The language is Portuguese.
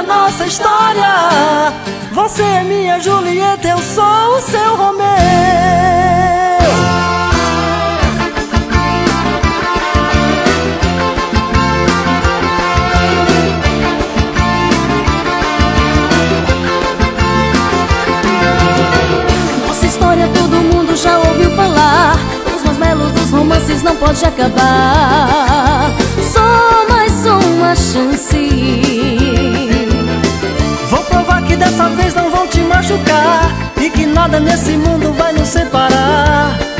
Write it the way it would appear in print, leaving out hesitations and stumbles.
nossa história. Você é minha Julieta, eu sou o seu Romeu. Nossa história todo mundo já ouviu falar. Os mais belos dos romances não pode acabar. Só mais uma chance. Vou provar que dessa vez não vão te machucar e que nada nesse mundo vai nos separar.